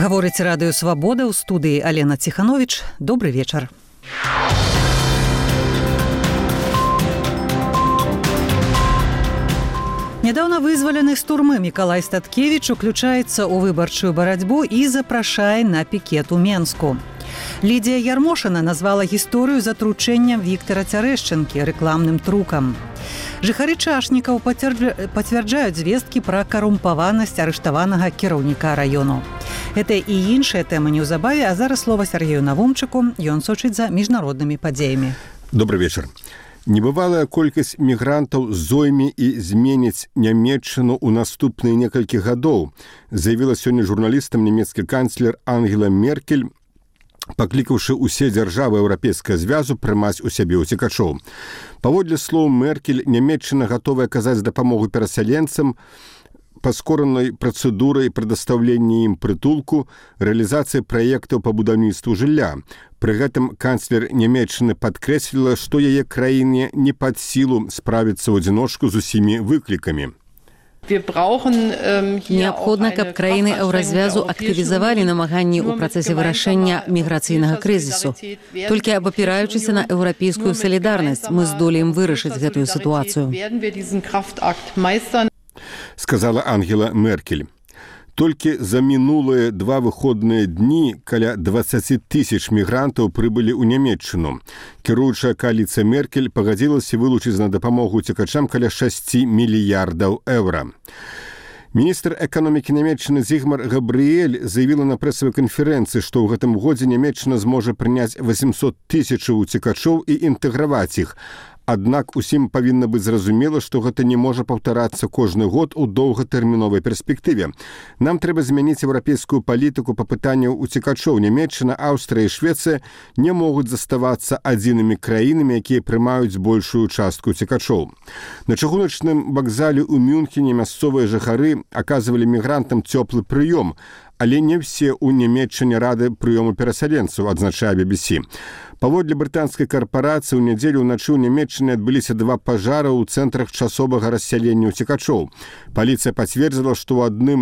Гаворыць радыё «Свабода», ў студыі Алена Ціхановіч. Добры вечар. Нядаўна вызвалены з турмы Мікалай Статкевіч уключаецца ў выбарчую барацьбу і запрашае на пікет у Менску. Лідія Ярмошына назвала гісторыю з атручэннем Віктара Цярэшчынкі рэкламным трукам. Жыхары Чашнікаў пацвярджаюць звесткі пра карумпаванасць арыштаванага кіраўніка раёну. Гэта і іншыя тэмы неўзабаве, а зараз слова Сергею Навумчыку, ён сочыць за міжнароднымі падзеямі. Добрый вечар. Небывалая колькасць мігрантаў зойме і зменіць Нямецчыну ў наступныя некалькі гадоў, заявіла сёння журналістам нямецкі канцлер Ангела Меркель, паклікаўшы ўсе дзяржавы Еўрапейскага звязу прымаць у сябе ўцекачоў. Паводле слоў Меркель, Нямецчына гатовая аказаць дапамогу перасяленцам, паскоранай працэдурай прадастаўлення ім прытулку, рэалізацыі праектаў па будаўніцтву жылля. Пры гэтым канцлер Нямецчыны падкрэсліла, што яе краіне не пад сілу справіцца ў адзіночку з усімі выклікамі. Неабходна, каб краіны еўразвязу актывізавалі намаганні ў працэсе вырашэння міграцыйнага крызісу. Толькі абапіраючыся на еўрапейскую салідарнасць, мы здолеем вырашыць гэтую сітуацыю. Сказала Ангела Меркель. Толькі за мінулыя 2 выходныя дні каля 20 тысяч мігрантаў прыбылі ў Нямецчыну. Кіруючая кааліцыя Меркель пагадзілася вылучыць на дапамогу уцекачам каля 6 мільярдаў еўра. Міністр эканомікі Нямецчыны Зігмар Габрыэль заявіла на прэсавай канферэнцыі, што ў гэтым годзе Нямецчына зможа прыняць 800 тысячаў уцекачоў і інтэграваць іх. Аднак усім павінна быць зразумела, што гэта не можа паўтарацца кожны год у доўгатэрміновай перспектыве. Нам трэба змяніць еўрапейскую палітыку па пытанню уцекачоў. Нямецчына, Аўстрыя і Швецыя не могуць заставацца адзінымі краінамі, якія прымаюць большую частку уцекачоў. На чыгуначным вакзале ў Мюнхене мясцовыя жыхары аказвалі мігрантам цёплы прыём, але не ўсе ў Нямецчыне рады прыёму перасяленцаў, адзначае BBC. Паводле брытанскай карпорацыі ў нядзелю ўначы ў Нямецчыне адбыліся 2 пажары ў цэнтрах часовага рассялення уцекачоў. Паліцыя пацвердзіла, што ў адным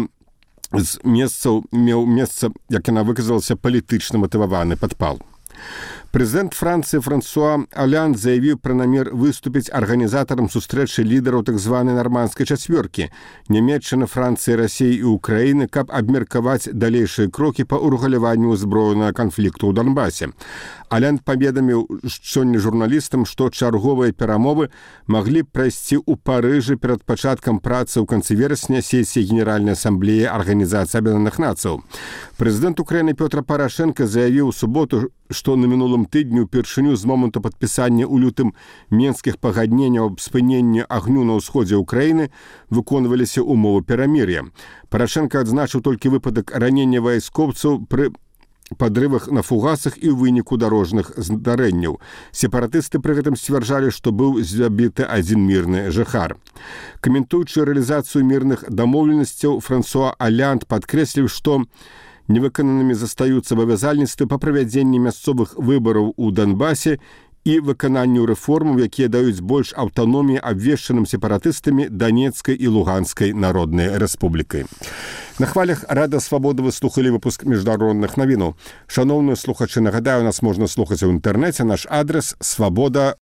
з месцаў меў месца, як яна выказалася, палітычна матываваны падпал. Прэзідэнт Францыі Франсуа Олянд заявіў пра намер выступіць арганізатарам сустрэчы лідараў так званай нармандскай чацвёркі Нямецчыны, Францыі, Расіі і Украіны, каб абмеркаваць далейшыя крокі па ўрэгуляванню ўзброенага канфлікту ў Донбасе. Олянд паведаміў сёння журналістам, што чарговыя перамовы маглі прайсці ў Парыжы перад пачаткам працы ў канцы верасня сесіі Генеральнай асамблеі Арганізацыі Аб'яднаных Нацыяў. Прэзідэнт Украіны Пётр Парашенка заявіў у суботу, што на мінулым тыдні ўпершыню з моманту падпісання ў лютым менскіх пагадненняў аб спыненні агню на ўсходзе Украіны выконваліся ўмовы перамір'я. Парашенка адзначыў толькі выпадак ранення вайскоўцаў пры падрывах на фугасах і ў выніку дарожных здарэнняў. Сепаратысты пры гэтым сцвярджалі, што быў забіты адзін мірны жыхар. Каментуючы рэалізацыю мірных дамоўленасцяў, Франсуа Олянд падкрэсліў, што невыкананымі застаюцца абавязальніцтвы па правядзенні мясцовых выбараў у Донбасе і выкананню рэформаў, якія даюць больш аўтаноміі абвешчаным сепаратыстамі Донецкай і Луганскай народнай рэспублікай. На хвалях Радыё Свабода вы слухалі выпуск міжнародных навінаў. Шаноўныя слухачы, нагадаю, нас можна слухаць у інтэрнэце. Наш адрес свабода